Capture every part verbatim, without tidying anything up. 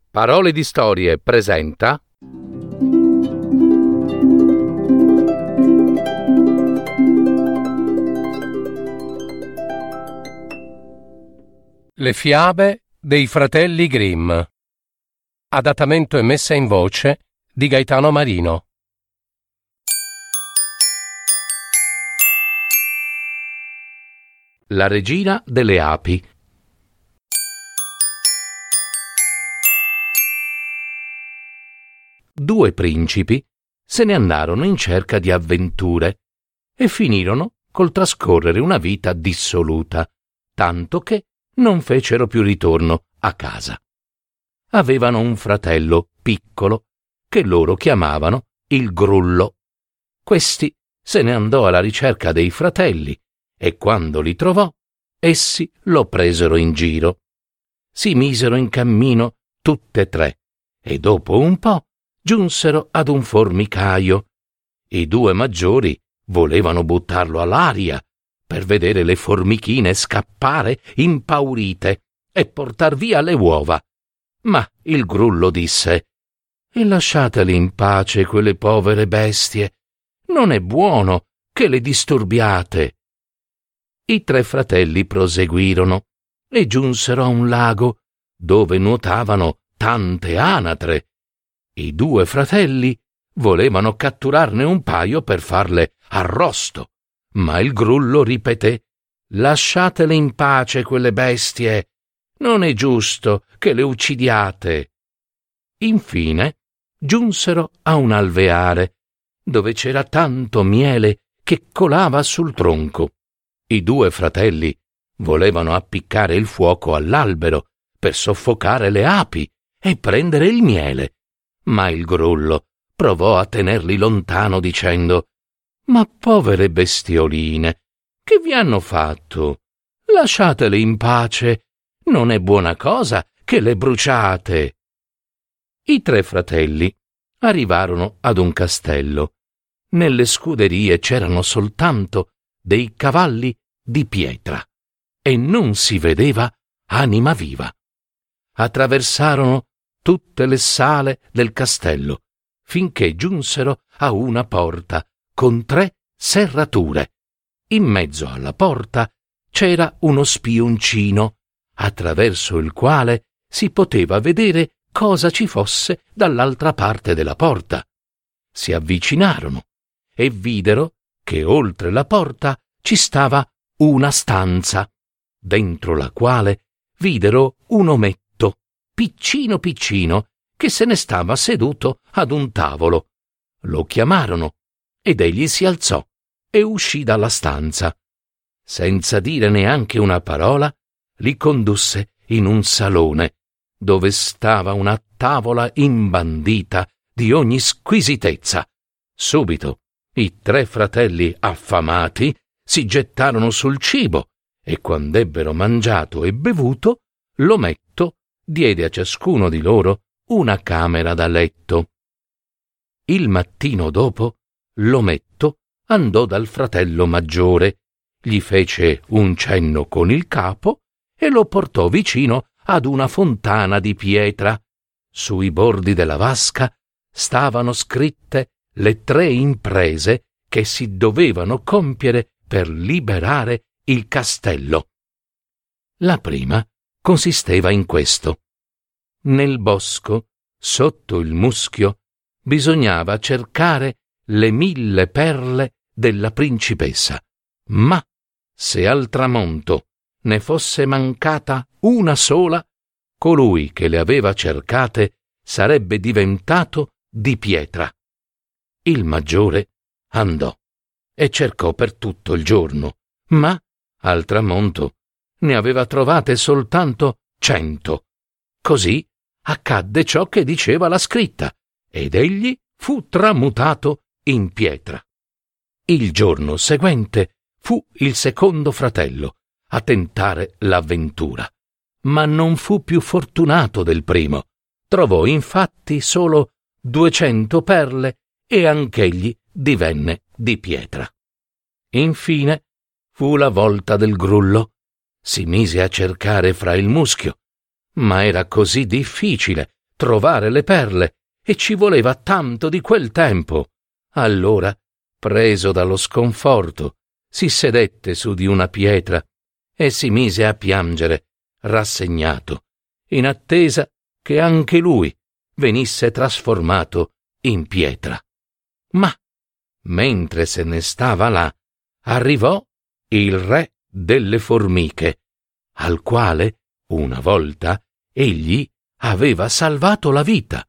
Parole di Storie presenta Le fiabe dei fratelli Grimm. Adattamento e messa in voce di Gaetano Marino. La regina delle api. Due principi se ne andarono in cerca di avventure e finirono col trascorrere una vita dissoluta, tanto che non fecero più ritorno a casa. Avevano un fratello piccolo che loro chiamavano il Grullo. Questi se ne andò alla ricerca dei fratelli e quando li trovò, essi lo presero in giro. Si misero in cammino tutte e tre e dopo un po' giunsero ad un formicaio. I due maggiori volevano buttarlo all'aria per vedere le formichine scappare impaurite e portar via le uova. Ma il Grullo disse: «E lasciateli in pace quelle povere bestie. Non è buono che le disturbiate». I tre fratelli proseguirono e giunsero a un lago dove nuotavano tante anatre. I due fratelli volevano catturarne un paio per farle arrosto, ma il Grullo ripeté: «Lasciatele in pace quelle bestie. Non è giusto che le uccidiate». Infine giunsero a un alveare dove c'era tanto miele che colava sul tronco. I due fratelli volevano appiccare il fuoco all'albero per soffocare le api e prendere il miele, ma il Grullo provò a tenerli lontano dicendo: «Ma povere bestioline, che vi hanno fatto? Lasciatele in pace, non è buona cosa che le bruciate». I tre fratelli arrivarono ad un castello. Nelle scuderie c'erano soltanto dei cavalli di pietra e non si vedeva anima viva. Attraversarono tutte le sale del castello finché giunsero a una porta con tre serrature. In mezzo alla porta c'era uno spioncino attraverso il quale si poteva vedere cosa ci fosse dall'altra parte della porta. Si avvicinarono e videro che oltre la porta ci stava una stanza, dentro la quale videro un ometto piccino piccino che se ne stava seduto ad un tavolo. Lo chiamarono ed egli si alzò e uscì dalla stanza. Senza dire neanche una parola, li condusse in un salone dove stava una tavola imbandita di ogni squisitezza. Subito i tre fratelli affamati si gettarono sul cibo e quand'ebbero mangiato e bevuto, l'ometto diede a ciascuno di loro una camera da letto. Il mattino dopo, l'ometto andò dal fratello maggiore, gli fece un cenno con il capo e lo portò vicino ad una fontana di pietra. Sui bordi della vasca stavano scritte le tre imprese che si dovevano compiere per liberare il castello. La prima consisteva in questo: nel bosco, sotto il muschio, bisognava cercare le mille perle della principessa, ma se al tramonto ne fosse mancata una sola, colui che le aveva cercate sarebbe diventato di pietra. Il maggiore andò e cercò per tutto il giorno, ma al tramonto ne aveva trovate soltanto cento. Così accadde ciò che diceva la scritta, ed egli fu tramutato in pietra. Il giorno seguente fu il secondo fratello a tentare l'avventura, ma non fu più fortunato del primo. Trovò infatti solo duecento perle e anch'egli divenne di pietra. Infine fu la volta del Grullo. Si mise a cercare fra il muschio, ma era così difficile trovare le perle e ci voleva tanto di quel tempo. Allora, preso dallo sconforto, si sedette su di una pietra e si mise a piangere, rassegnato, in attesa che anche lui venisse trasformato in pietra. Ma, mentre se ne stava là, arrivò il re delle formiche, al quale, una volta, egli aveva salvato la vita.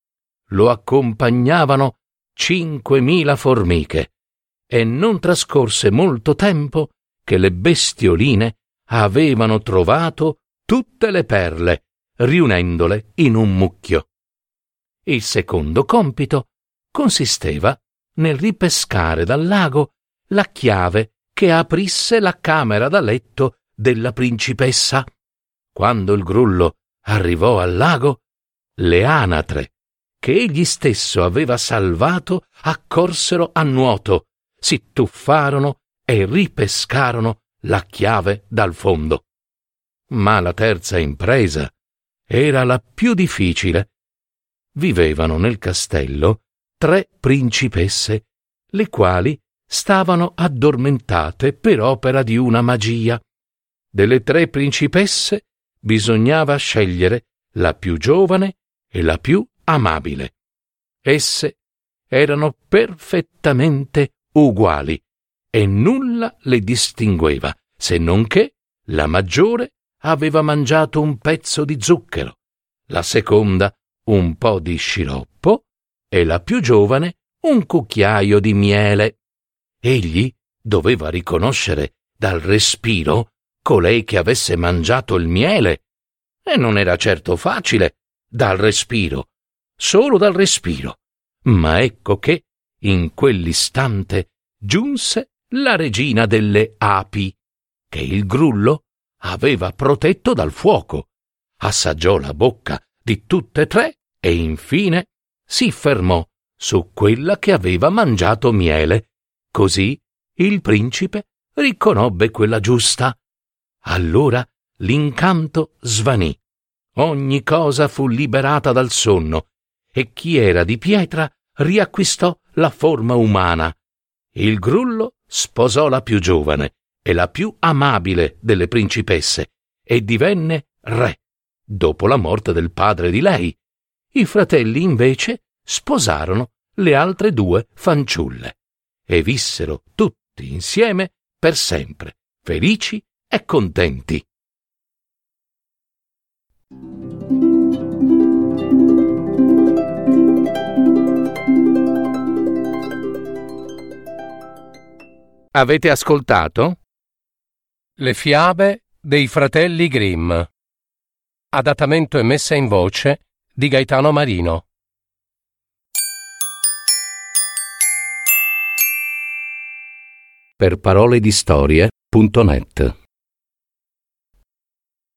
Lo accompagnavano cinquemila formiche e non trascorse molto tempo che le bestioline avevano trovato tutte le perle, riunendole in un mucchio. Il secondo compito consisteva nel ripescare dal lago la chiave che aprisse la camera da letto della principessa. Quando il grullo arrivò al lago, le anatre, che egli stesso aveva salvato, accorsero a nuoto, si tuffarono e ripescarono la chiave dal fondo. Ma la terza impresa era la più difficile. Vivevano nel castello tre principesse, le quali stavano addormentate per opera di una magia. Delle tre principesse bisognava scegliere la più giovane e la più amabile. Esse erano perfettamente uguali e nulla le distingueva, se non che la maggiore aveva mangiato un pezzo di zucchero, la seconda un po' di sciroppo e la più giovane un cucchiaio di miele. Egli doveva riconoscere dal respiro colei che avesse mangiato il miele, e non era certo facile dal respiro, solo dal respiro. Ma ecco che, in quell'istante, giunse la regina delle api, che il grullo aveva protetto dal fuoco. Assaggiò la bocca di tutte e tre e infine si fermò su quella che aveva mangiato miele. Così il principe riconobbe quella giusta. Allora l'incanto svanì. Ogni cosa fu liberata dal sonno e chi era di pietra riacquistò la forma umana. Il grullo sposò la più giovane e la più amabile delle principesse e divenne re, dopo la morte del padre di lei. I fratelli invece sposarono le altre due fanciulle e vissero tutti insieme per sempre, felici e contenti. Avete ascoltato? Le fiabe dei fratelli Grimm. Adattamento e messa in voce di Gaetano Marino. Per paroledistorie punto net